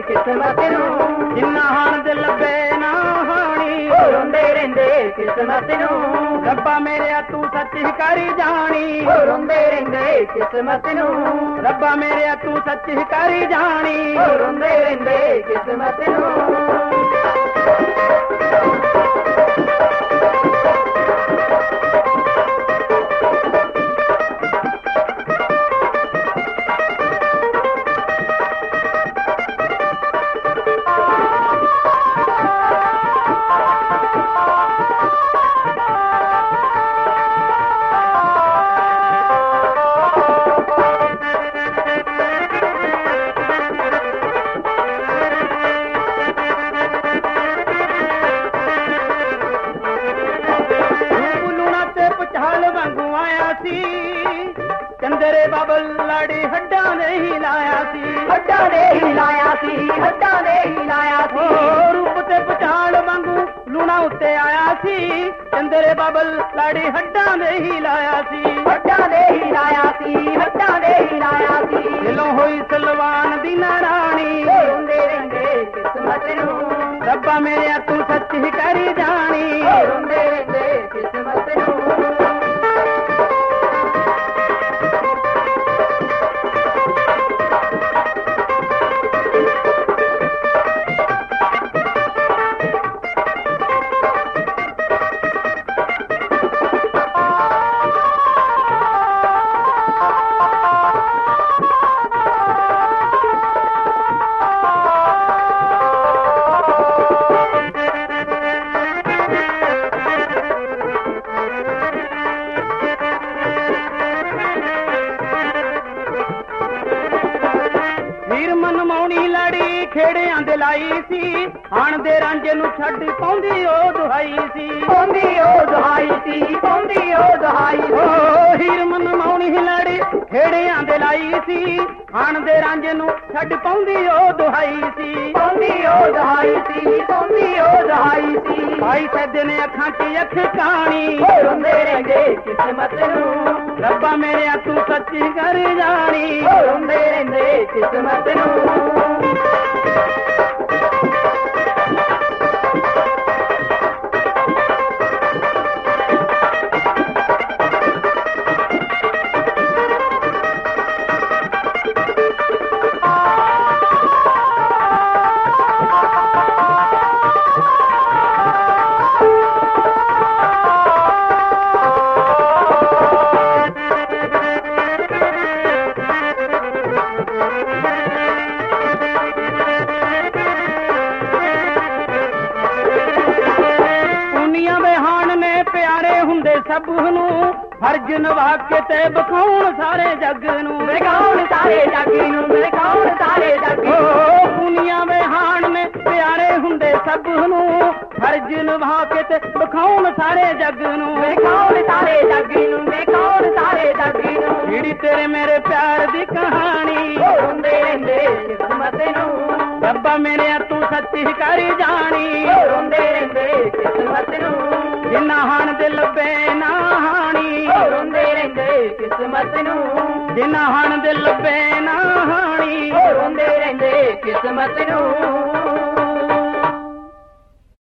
किस्मत नूं जिन्ना हाण दे लब्बे ना हाणी रोंदे रहिंदे किस्मत नूं रब्बा मेरे तू सच करी जानी रोंदे रहिंदे किस्मत नूं रब्बा मेरे तू सच करी जानी रोंदे रहिंदे किस्मत नूं चंदरे बाबल लाड़ी हड्डा ने हिलाया सी हड्डा ने हिलाया सी हड्डा ने हिलाया सी रूप ते पछाण वांगू लूना उत्ते आया सी चंदरे बाबल लाड़ी हड्डा ने हिलाया सी हड्डा ने हिलाया सी हड्डा ने हिलाया सी दिलों होई सलवान दी नाराणी रोंदे रहिंदे किस्मत नूं रब्बा मेरे तू सच करी जानी रोंदे रहिंदे किस्मत नूं खेड़ियां दे लाई सी हाण दे रांझे नूं छड्ड पाउंदी ओ दुहाई सी पाउंदी ओ दुहाई सी पाउंदी ओ दुहाई ओ हीर मन मौनी लड़ी खेड़ियां दे लाई सी हाण दे रांझे नूं छड्ड पाउंदी ओ दुहाई सी पाउंदी ओ दुहाई सी पाउंदी ओ दुहाई सी भाई सैदे ने अखां च अख काणी रोंदे रहिंदे किस्मत नूं रब्बा मेरे तू सच्ची कर जानी रोंदे रहिंदे किस्मत नूं सब नूं फर्ज निभा के ते बखाउण सारे जग नूं बखाउण सारे जग नूं बखाउण सारे जग दुनिया में हाण ने प्यारे हुंदे सब नूं फर्ज निभा के ते बखाउण सारे जग नूं बखाउण सारे जग नूं बखाउण सारे जग नूं जेड़ी तेरे मेरे प्यार दी कहानी रोंदे रहिंदे किस्मत नूं रब्बा मेरे तू सच्ची करी जानी रोंदे रहिंदे किस्मत नूं जिन्ना हाण दे लब्बे ना हाणी रोंदे रहिंदे किस्मत नूं जिन्ना हाण दे लब्बे ना हाणी रोंदे रहिंदे किस्मत नूं